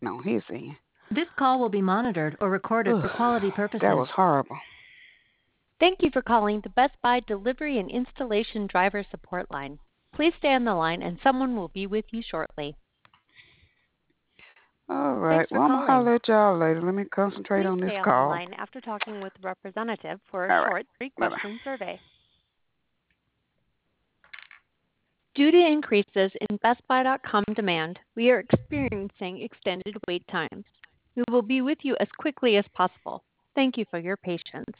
on his end. This call will be monitored or recorded for quality Ugh, that purposes. was horrible. Thank you for calling the Best Buy Delivery and Installation Driver Support Line. Please stay on the line and someone will be with you shortly. All right. Thanks for Well, I'm going to calling. holler at y'all later. Let me concentrate Please on this stay on the call. line after talking with the representative for a All right. short Bye-bye. three-question survey. Due to increases in BestBuy.com demand, we are experiencing extended wait times. We will be with you as quickly as possible. Thank you for your patience.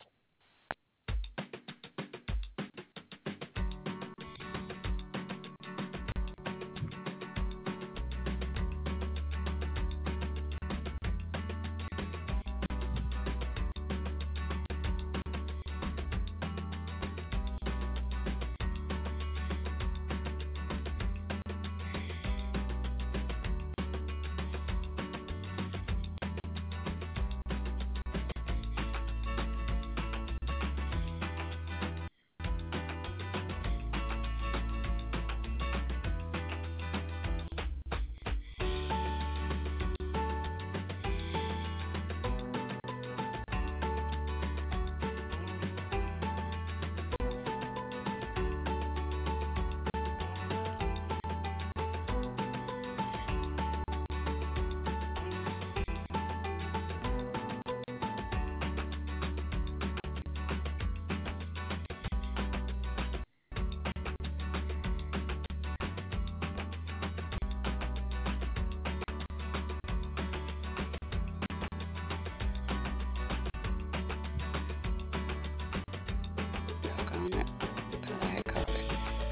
Doggone it. Thought I had caught it.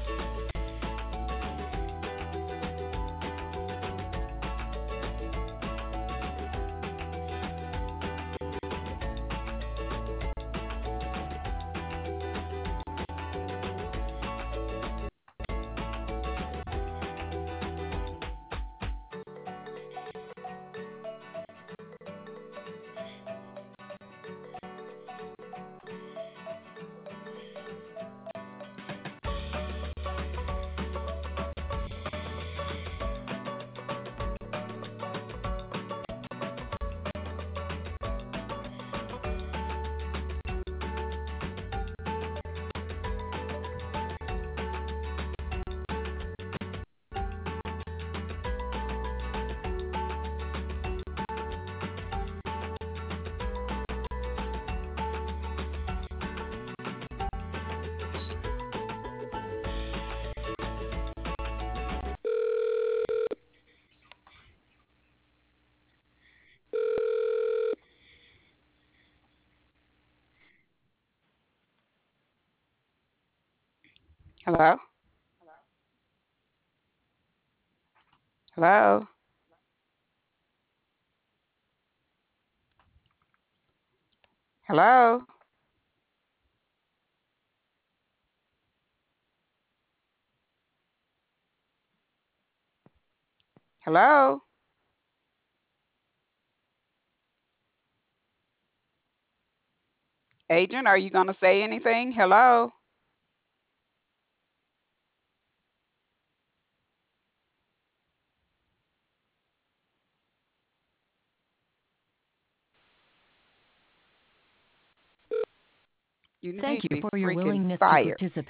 Hello? Hello? Hello? Hello? Agent, are you going to say anything? Hello? You need Thank to you be for your freaking willingness to fired. participate.